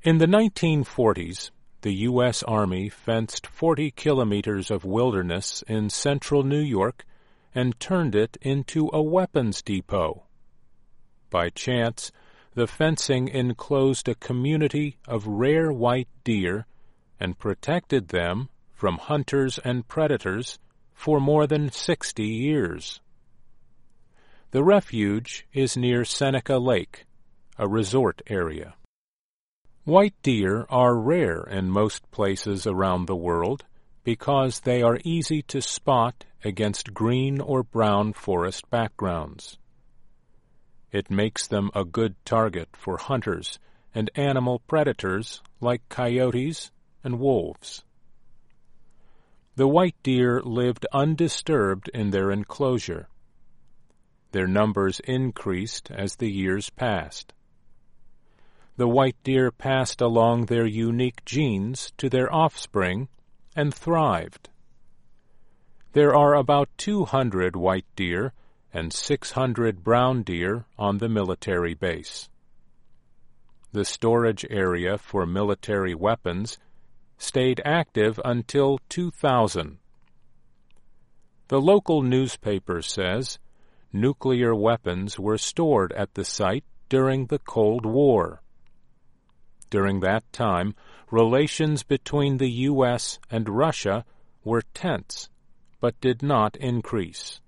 In the 1940s, the U.S. Army fenced 40 kilometers of wilderness in central New York and turned it into a weapons depot. By chance, the fencing enclosed a community of rare white deer and protected them from hunters and predators for more than 60 years. The refuge is near Seneca Lake, a resort area. White deer are rare in most places around the world because they are easy to spot against green or brown forest backgrounds. It makes them a good target for hunters and animal predators like coyotes and wolves. The white deer lived undisturbed in their enclosure. Their numbers increased as the years passed. The white deer passed along their unique genes to their offspring and thrived. There are about 200 white deer and 600 brown deer on the military base. The storage area for military weapons stayed active until 2000. The local newspaper says nuclear weapons were stored at the site during the Cold War. During that time, relations between the U.S. and Russia were tense, but did not increase.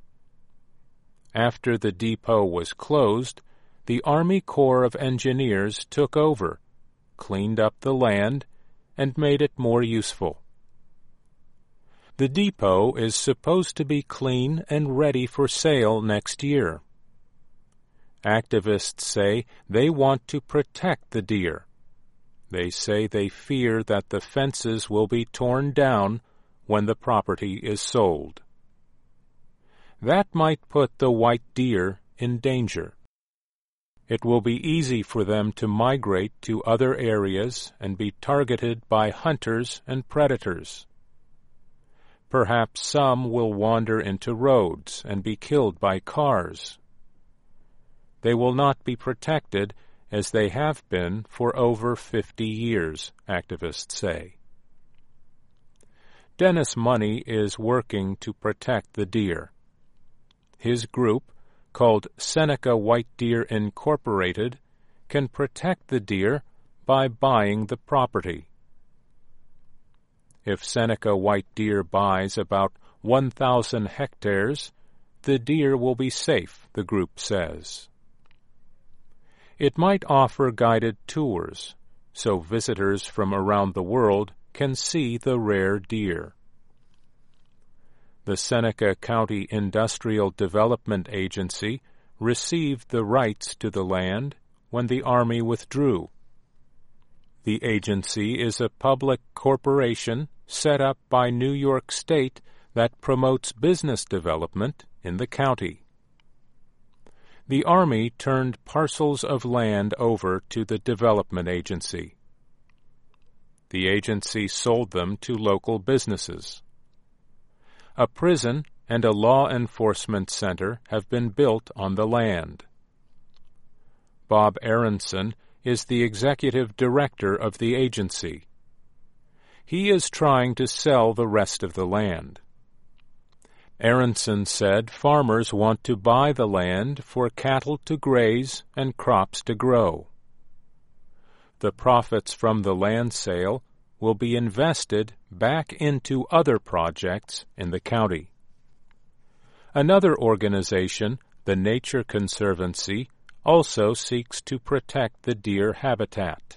After the depot was closed, the Army Corps of Engineers took over, cleaned up the land, and made it more useful. The depot is supposed to be clean and ready for sale next year. Activists say they want to protect the deer. They say they fear that the fences will be torn down when the property is sold. That might put the white deer in danger. It will be easy for them to migrate to other areas and be targeted by hunters and predators. Perhaps some will wander into roads and be killed by cars. They will not be protected as they have been for over 50 years, activists say. Dennis Money is working to protect the deer. His group, called Seneca White Deer Incorporated, can protect the deer by buying the property. If Seneca White Deer buys about 1,000 hectares, the deer will be safe, the group says. It might offer guided tours, so visitors from around the world can see the rare deer. The Seneca County Industrial Development Agency received the rights to the land when the Army withdrew. The agency is a public corporation set up by New York State that promotes business development in the county. The Army turned parcels of land over to the development agency. The agency sold them to local businesses. A prison and a law enforcement center have been built on the land. Bob Aronson is the executive director of the agency. He is trying to sell the rest of the land. Aronson said farmers want to buy the land for cattle to graze and crops to grow. The profits from the land sale will be invested back into other projects in the county. Another organization, the Nature Conservancy, also seeks to protect the deer habitat.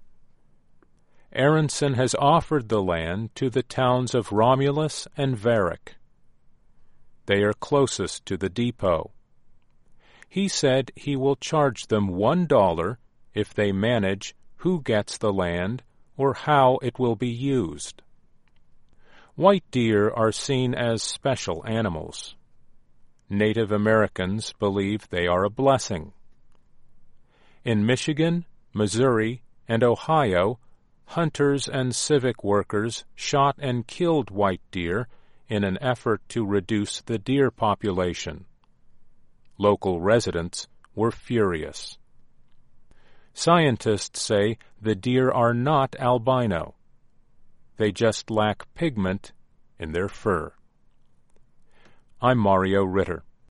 Aronson has offered the land to the towns of Romulus and Varick. They are closest to the depot. He said he will charge them $1 if they manage who gets the land or how it will be used. White deer are seen as special animals. Native Americans believe they are a blessing. In Michigan, Missouri, and Ohio, hunters and civic workers shot and killed white deer in an effort to reduce the deer population. Local residents were furious. Scientists say the deer are not albino. They just lack pigment in their fur. I'm Mario Ritter.